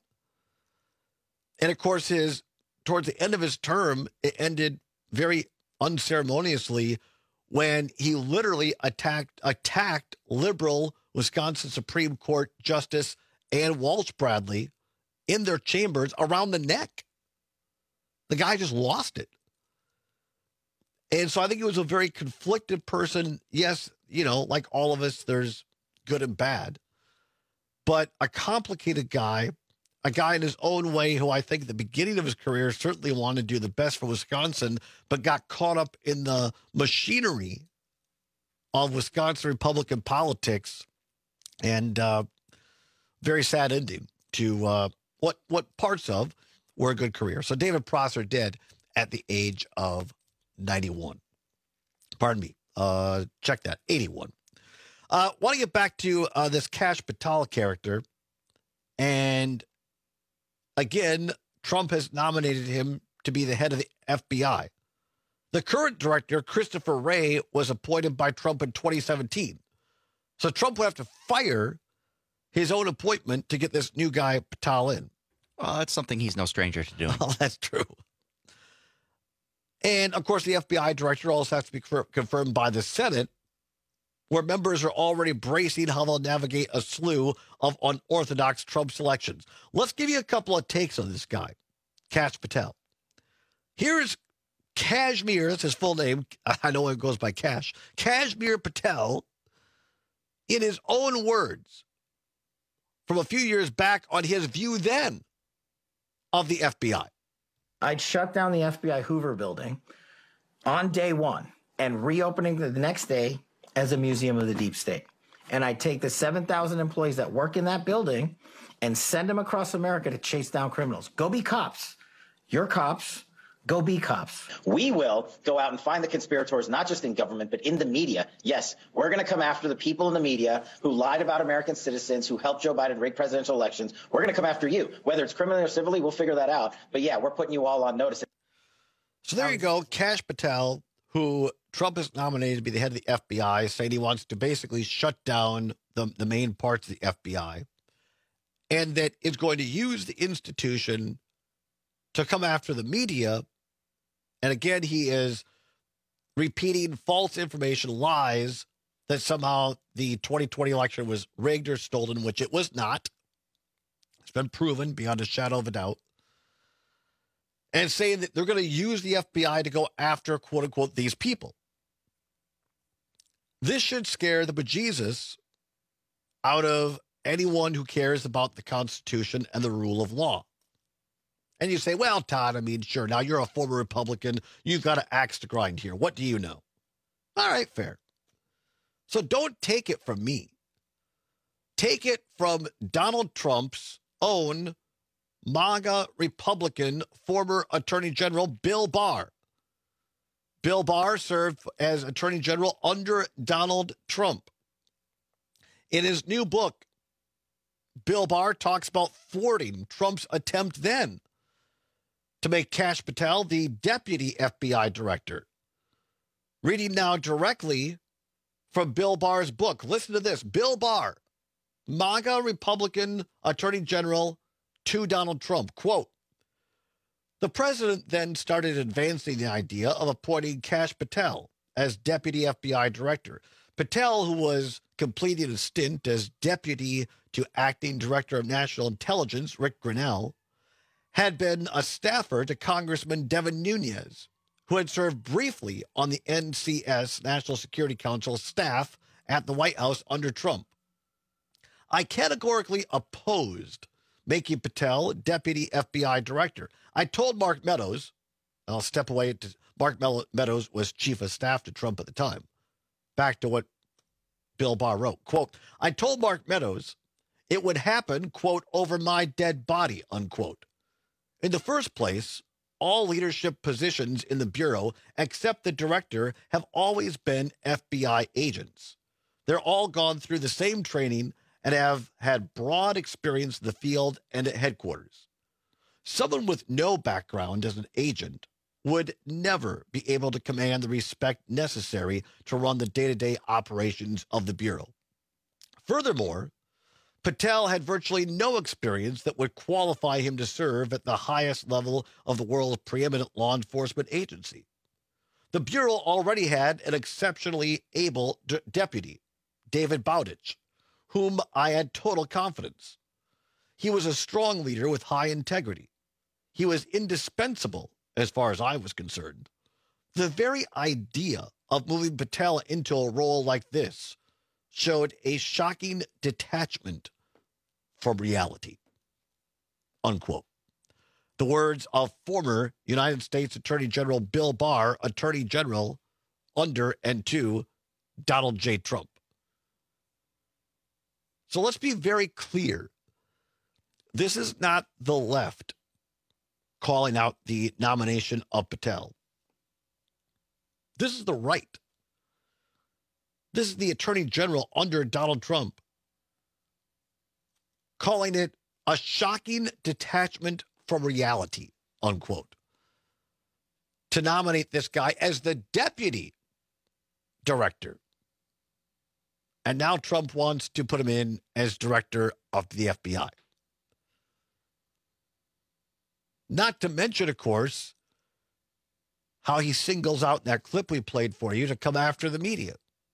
And of course, towards the end of his term, it ended very unceremoniously when he literally attacked liberal Wisconsin Supreme Court Justice Ann Walsh Bradley in their chambers around the neck. The guy just lost it. And so I think he was a very conflicted person. Yes, like all of us, there's good and bad. But a complicated guy, a guy in his own way who I think at the beginning of his career certainly wanted to do the best for Wisconsin, but got caught up in the machinery of Wisconsin Republican politics. And very sad ending to what parts of were a good career. So David Prosser dead at the age of 91. Pardon me. Check that. 81. Want to get back to this Kash Patel character. And again, Trump has nominated him to be the head of the FBI. The current director, Christopher Wray, was appointed by Trump in 2017. So Trump would have to fire his own appointment to get this new guy, Patel, in. Well, that's something he's no stranger to doing. Well, that's true. And, of course, the FBI director also has to be confirmed by the Senate, where members are already bracing how they'll navigate a slew of unorthodox Trump selections. Let's give you a couple of takes on this guy, Kash Patel. Here's Kashmir, that's his full name. I know it goes by Kash. Kashmir Patel, in his own words, from a few years back on his view then of the FBI. I'd shut down the FBI Hoover building on day one and reopening the next day as a museum of the deep state. And I'd take the 7,000 employees that work in that building and send them across America to chase down criminals. Go be cops. You're cops. Go be cops. We will go out and find the conspirators, not just in government, but in the media. Yes, we're going to come after the people in the media who lied about American citizens, who helped Joe Biden rig presidential elections. We're going to come after you. Whether it's criminally or civilly, we'll figure that out. But yeah, we're putting you all on notice. So there you go. Kash Patel, who Trump has nominated to be the head of the FBI, saying he wants to basically shut down the main parts of the FBI, and that it's going to use the institution to come after the media. And again, he is repeating false information, lies that somehow the 2020 election was rigged or stolen, which it was not. It's been proven beyond a shadow of a doubt. And saying that they're going to use the FBI to go after, quote unquote, these people. This should scare the bejesus out of anyone who cares about the Constitution and the rule of law. And you say, well, Todd, I mean, sure, now you're a former Republican. You've got an axe to grind here. What do you know? All right, fair. So don't take it from me. Take it from Donald Trump's own MAGA Republican former Attorney General Bill Barr. Bill Barr served as Attorney General under Donald Trump. In his new book, Bill Barr talks about thwarting Trump's attempt then to make Kash Patel the deputy FBI director. Reading now directly from Bill Barr's book. Listen to this. Bill Barr, MAGA Republican Attorney General to Donald Trump. Quote, the president then started advancing the idea of appointing Kash Patel as deputy FBI director. Patel, who was completing a stint as deputy to acting director of national intelligence, Rick Grenell, had been a staffer to Congressman Devin Nunes, who had served briefly on the NCS, National Security Council, staff at the White House under Trump. I categorically opposed making Patel deputy FBI director. I told Mark Meadows, and I'll step away to Mark Meadows was chief of staff to Trump at the time. Back to what Bill Barr wrote. Quote, I told Mark Meadows it would happen, quote, over my dead body, unquote. In the first place, all leadership positions in the Bureau, except the director, have always been FBI agents. They're all gone through the same training and have had broad experience in the field and at headquarters. Someone with no background as an agent would never be able to command the respect necessary to run the day-to-day operations of the Bureau. Furthermore, Patel had virtually no experience that would qualify him to serve at the highest level of the world's preeminent law enforcement agency. The Bureau already had an exceptionally able deputy, David Bowditch, whom I had total confidence. He was a strong leader with high integrity. He was indispensable as far as I was concerned. The very idea of moving Patel into a role like this showed a shocking detachment from reality, unquote. The words of former United States Attorney General Bill Barr, Attorney General under and to Donald J. Trump. So let's be very clear. This is not the left calling out the nomination of Patel. This is the right. This is the Attorney General under Donald Trump calling it a shocking detachment from reality, unquote, to nominate this guy as the deputy director. And now Trump wants to put him in as director of the FBI. Not to mention, of course, how he singles out in that clip we played for you to come after the media.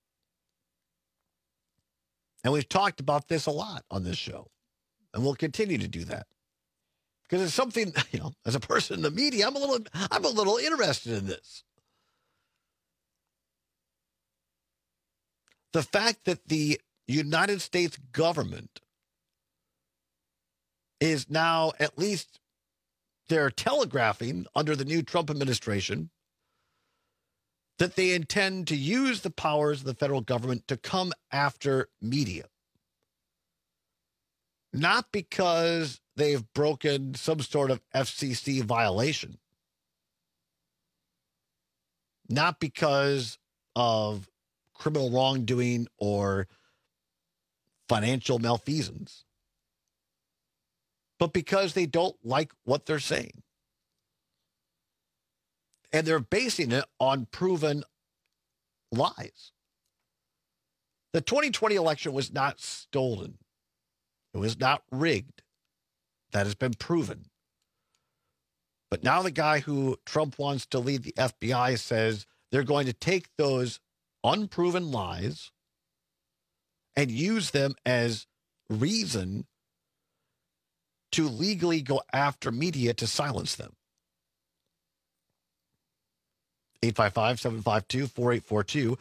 And we've talked about this a lot on this show, and we'll continue to do that. Because it's something, as a person in the media, I'm a little interested in this. The fact that the United States government is now, at least they're telegraphing under the new Trump administration, that they intend to use the powers of the federal government to come after media. Not because they've broken some sort of FCC violation. Not because of criminal wrongdoing or financial malfeasance, but because they don't like what they're saying. And they're basing it on proven lies. The 2020 election was not stolen. It was not rigged. That has been proven. But now the guy who Trump wants to lead the FBI says they're going to take those unproven lies and use them as reason to legally go after media to silence them. 855-752-4842,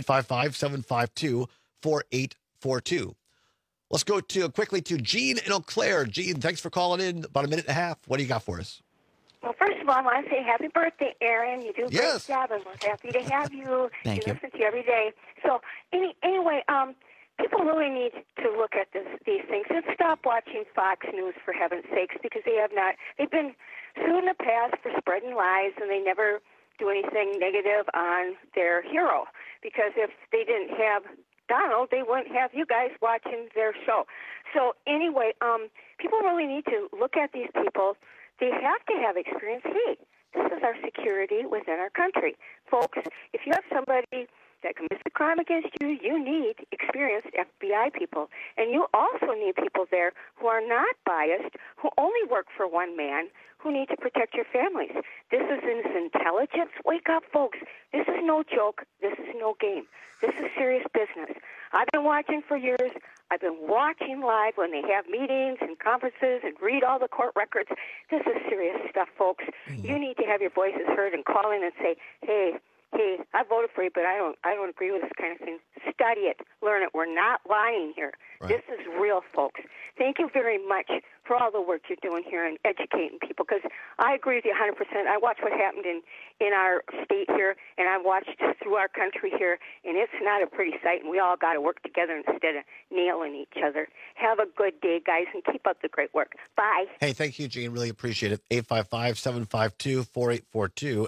855-752-4842. Let's go quickly to Gene in Eau Claire. Gene, thanks for calling in. About a minute and a half. What do you got for us? Well, first of all, I want to say happy birthday, Aaron. You do a great job, and we're happy to have you. Thank you. Listen to you every day. So, anyway, people really need to look at these things and stop watching Fox News, for heaven's sakes, because they've been sued in the past for spreading lies, and they never do anything negative on their hero. Because if they didn't have Donald, they wouldn't have you guys watching their show. So anyway, people really need to look at these people. They have to have experience. Hey, this is our security within our country. Folks, if you have somebody that commits a crime against you, you need experienced FBI people. And you also need people there who are not biased, who only work for one man, who need to protect your families. This is intelligence. Wake up, folks. This is no joke. This is no game. This is serious business. I've been watching for years. I've been watching live when they have meetings and conferences and read all the court records. This is serious stuff, folks. You need to have your voices heard and call in and say, hey, I voted for you, but I don't agree with this kind of thing. Study it. Learn it. We're not lying here. Right. This is real, folks. Thank you very much for all the work you're doing here and educating people, because I agree with you 100%. I watched what happened in our state here, and I watched through our country here, and it's not a pretty sight, and we all got to work together instead of nailing each other. Have a good day, guys, and keep up the great work. Bye. Hey, thank you, Gene. Really appreciate it. 855-752-4842,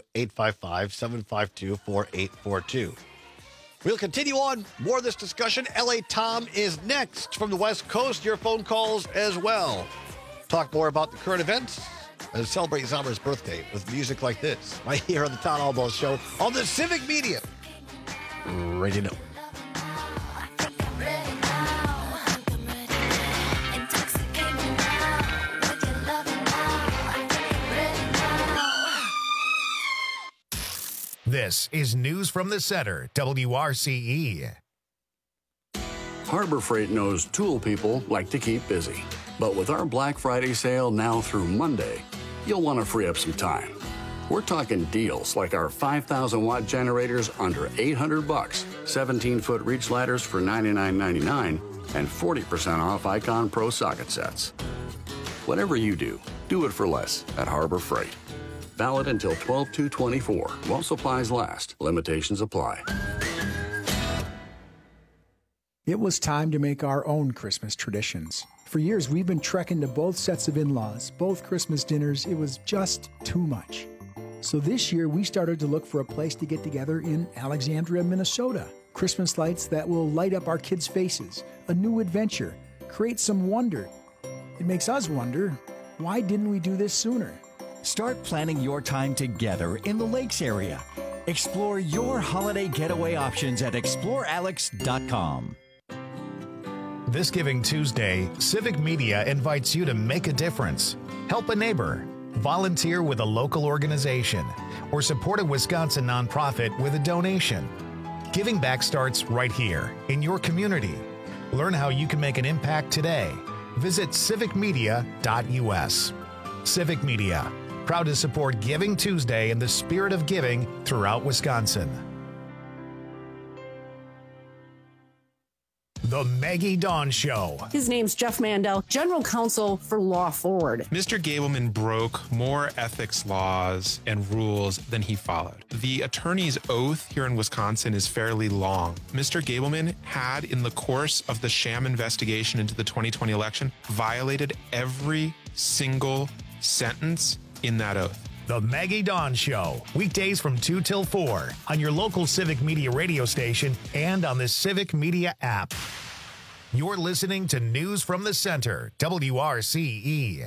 855-752-4842. We'll continue on more of this discussion. L.A. Tom is next from the West Coast. Your phone calls as well. Talk more about the current events and celebrate Zomer's birthday with music like this right here on the Todd Albaugh Show on the Civic Media Radio Network. This is News from the Center, WRCE. Harbor Freight knows tool people like to keep busy. But with our Black Friday sale now through Monday, you'll want to free up some time. We're talking deals like our 5,000-watt generators under $800, 17-foot reach ladders for $99.99, and 40% off Icon Pro socket sets. Whatever you do it for less at Harbor Freight. Valid until 12/2/24 while supplies last. Limitations apply. It was time to make our own Christmas traditions. For years, we've been trekking to both sets of in-laws, both Christmas dinners. It was just too much. So this year, we started to look for a place to get together in Alexandria, Minnesota. Christmas lights that will light up our kids' faces, a new adventure, create some wonder. It makes us wonder, why didn't we do this sooner? Start planning your time together in the Lakes area. Explore your holiday getaway options at explorealex.com. This Giving Tuesday, Civic Media invites you to make a difference, help a neighbor, volunteer with a local organization, or support a Wisconsin nonprofit with a donation. Giving back starts right here in your community. Learn how you can make an impact today. Visit civicmedia.us. Civic Media, proud to support Giving Tuesday in the spirit of giving throughout Wisconsin. The Maggie Dawn Show. His name's Jeff Mandel, General Counsel for Law Forward. Mr. Gableman broke more ethics laws and rules than he followed. The attorney's oath here in Wisconsin is fairly long. Mr. Gableman had, in the course of the sham investigation into the 2020 election, violated every single sentence in that oath. The Maggie Dawn Show, weekdays from 2 till 4 on your local Civic Media radio station and on the Civic Media app. You're listening to News from the Center, WRCE.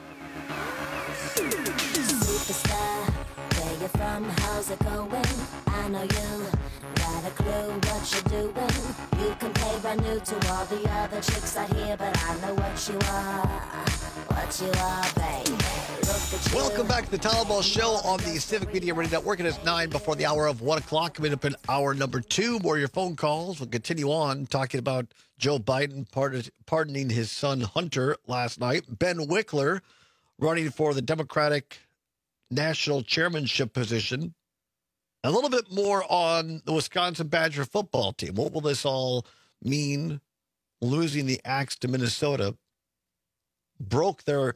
Superstar, where you from? How's it going? I know you got a clue what you're doing. You can play brand new to all the other chicks out here, but I know what you are. What you are, baby. Welcome back to the Tyler Ball Show on the Civic Media Radio Network. It is 9 before the hour of 1 o'clock. Coming up in hour number 2, more of your phone calls. We'll continue on talking about Joe Biden pardoning his son Hunter last night. Ben Wickler running for the Democratic national chairmanship position. A little bit more on the Wisconsin Badger football team. What will this all mean? Losing the Axe to Minnesota broke their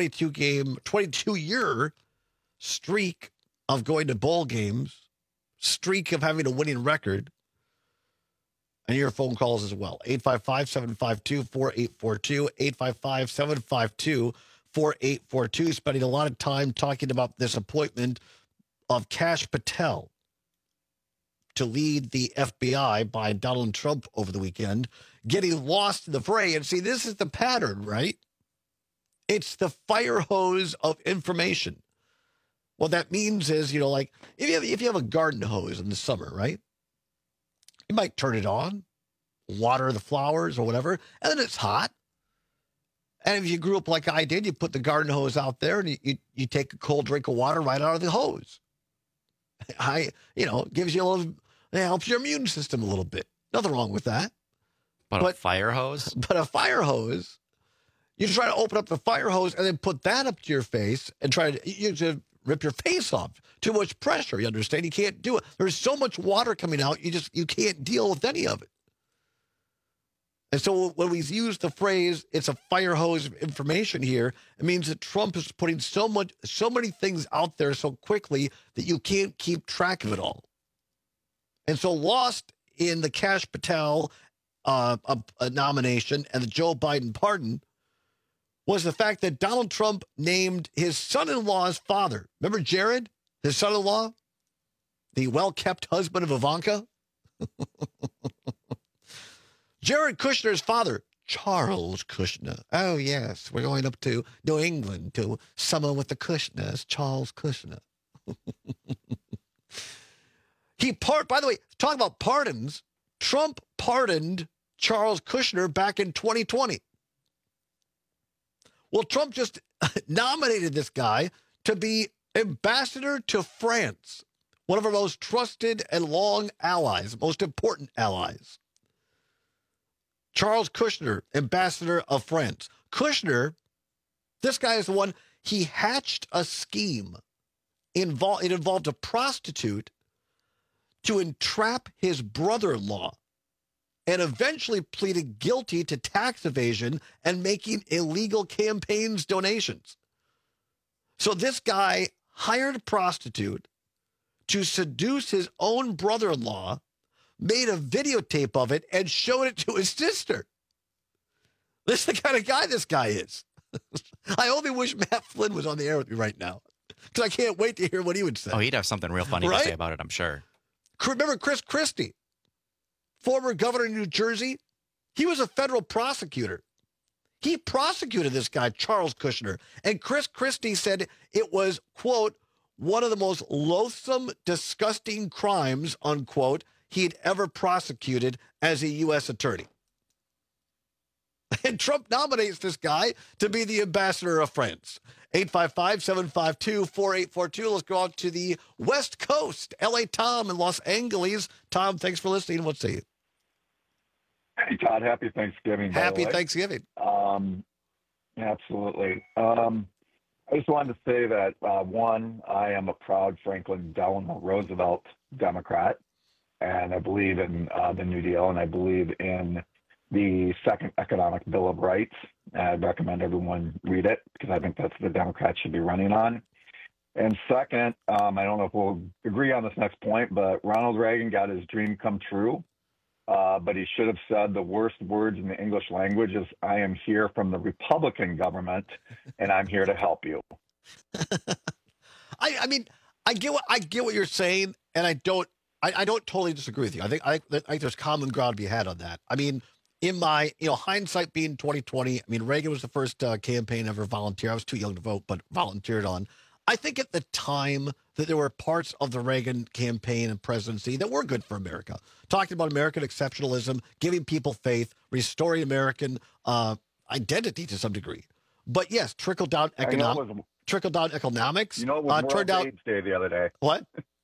22-year streak of going to bowl games, streak of having a winning record. And your phone calls as well. 855-752-4842, 855-752-4842. Spending a lot of time talking about this appointment of Kash Patel to lead the FBI by Donald Trump over the weekend, getting lost in the fray. And see, this is the pattern, right? It's the fire hose of information. What that means is, like if you have a garden hose in the summer, right? You might turn it on, water the flowers or whatever, and then it's hot. And if you grew up like I did, you put the garden hose out there and you take a cold drink of water right out of the hose. Gives you a little, it helps your immune system a little bit. Nothing wrong with that. But a fire hose? But a fire hose. You try to open up the fire hose and then put that up to your face and you rip your face off. Too much pressure, you understand? You can't do it. There's so much water coming out, you can't deal with any of it. And so when we use the phrase, it's a fire hose of information here, it means that Trump is putting so many things out there so quickly that you can't keep track of it all. And so lost in the Kash Patel nomination and the Joe Biden pardon was the fact that Donald Trump named his son-in-law's father. Remember Jared, his son-in-law? The well-kept husband of Ivanka? Jared Kushner's father, Charles Kushner. Oh, yes, we're going up to New England to summer with the Kushners, Charles Kushner. By the way, talking about pardons, Trump pardoned Charles Kushner back in 2020. Well, Trump just nominated this guy to be ambassador to France, one of our most trusted and long allies, most important allies. Charles Kushner, ambassador of France. Kushner, this guy is the one, he hatched a scheme involved a prostitute to entrap his brother-in-law and eventually pleaded guilty to tax evasion and making illegal campaigns donations. So this guy hired a prostitute to seduce his own brother-in-law, made a videotape of it, and showed it to his sister. This is the kind of guy this guy is. I only wish Matt Flynn was on the air with me right now, because I can't wait to hear what he would say. Oh, he'd have something real funny to say about it, I'm sure. Remember Chris Christie, former governor of New Jersey? He was a federal prosecutor. He prosecuted this guy, Charles Kushner, and Chris Christie said it was, quote, one of the most loathsome, disgusting crimes, unquote, he'd ever prosecuted as a U.S. attorney. And Trump nominates this guy to be the ambassador of France. 855-752-4842. Let's go out to the West Coast. L.A. Tom in Los Angeles. Tom, thanks for listening. What's say you? Hey, Todd. Happy Thanksgiving. Happy Thanksgiving. Absolutely. I just wanted to say that, one, I am a proud Franklin Delano Roosevelt Democrat, and I believe in the New Deal, and I believe in the Second Economic Bill of Rights. I'd recommend everyone read it because I think that's what the Democrats should be running on. And second, I don't know if we'll agree on this next point, but Ronald Reagan got his dream come true. But he should have said the worst words in the English language is, I am here from the Republican government, and I'm here to help you. I mean, I get what you're saying, and I don't totally disagree with you. I think there's common ground to be had on that. I mean, in my, hindsight being 2020, I mean, Reagan was the first campaign ever volunteer. I was too young to vote, but volunteered on. I think at the time that there were parts of the Reagan campaign and presidency that were good for America. Talking about American exceptionalism, giving people faith, restoring American identity to some degree. But yes, trickle-down economics. You know, it was World AIDS Day the other day. What?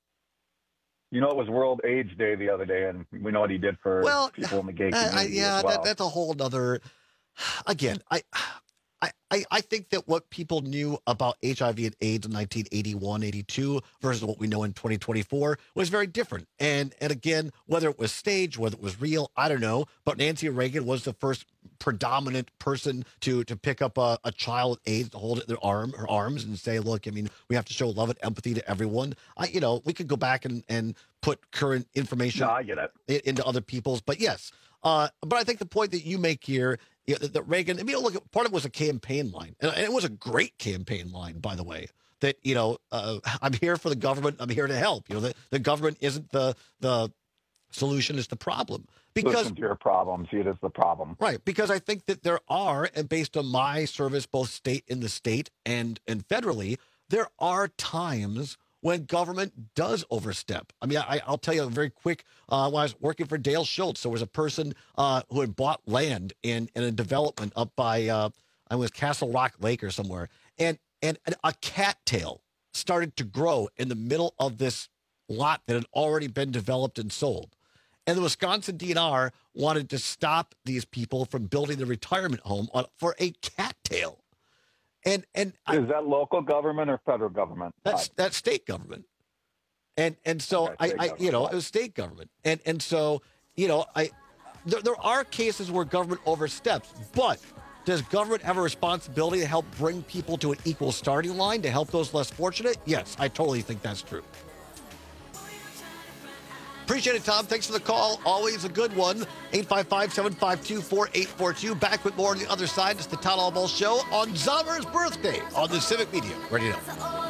You know, it was World AIDS Day the other day, and we know what he did for people in the gay community as well. That's a whole other. Again, I think that what people knew about HIV and AIDS in 1981, 82 versus what we know in 2024 was very different. And again, whether it was staged, whether it was real, I don't know. But Nancy Reagan was the first predominant person to pick up a child with AIDS, to hold it in her arms and say, look, I mean, we have to show love and empathy to everyone. We could go back and put current information I get it. into other people's. But yes, but I think the point that you make here, that Reagan, I mean, look, part of it was a campaign line. And it was a great campaign line, by the way, that, I'm here for the government. I'm here to help. The government isn't the solution, it's the problem. Listen to your problems. It is the problem. Right. Because I think that there are, and based on my service, both in the state and federally, there are times when government does overstep. I mean, I'll tell you a very quick, when I was working for Dale Schultz, there was a person who had bought land in a development up by, I was Castle Rock Lake or somewhere, and a cattail started to grow in the middle of this lot that had already been developed and sold. And the Wisconsin DNR wanted to stop these people from building the retirement home for a cattail. And is that local government or federal government? That's state government. And so it was state government. And so, there are cases where government oversteps, but does government have a responsibility to help bring people to an equal starting line to help those less fortunate? Yes, I totally think that's true. Appreciate it, Tom. Thanks for the call. Always a good one. 855-752-4842. Back with more on the other side. It's the Todd Albaugh Show on Zommer's birthday on the Civic Media. Ready now.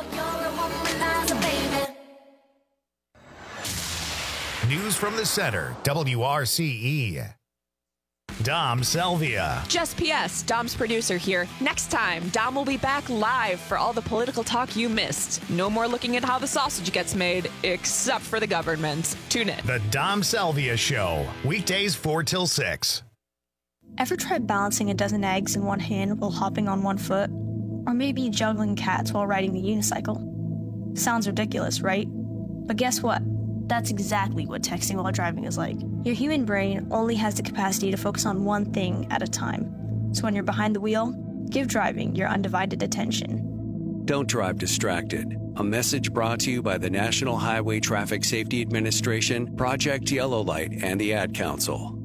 News from the center. WRCE. Dom Salvia. Just PS, Dom's producer here. Next time, Dom will be back live for all the political talk you missed. No more looking at how the sausage gets made, except for the government. Tune in. The Dom Salvia Show. Weekdays 4 till 6. Ever tried balancing a dozen eggs in one hand while hopping on one foot? Or maybe juggling cats while riding the unicycle? Sounds ridiculous, right? But guess what? That's exactly what texting while driving is like. Your human brain only has the capacity to focus on one thing at a time. So when you're behind the wheel, give driving your undivided attention. Don't drive distracted. A message brought to you by the National Highway Traffic Safety Administration, Project Yellow Light, and the Ad Council.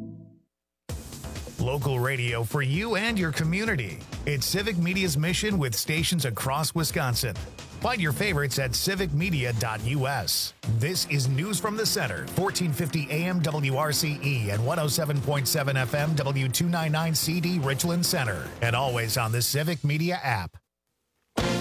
Local radio for you and your community. It's Civic Media's mission with stations across Wisconsin. Find your favorites at civicmedia.us. This is News from the Center, 1450 AM WRCE and 107.7 FM W299CD Richland Center, and always on the Civic Media app.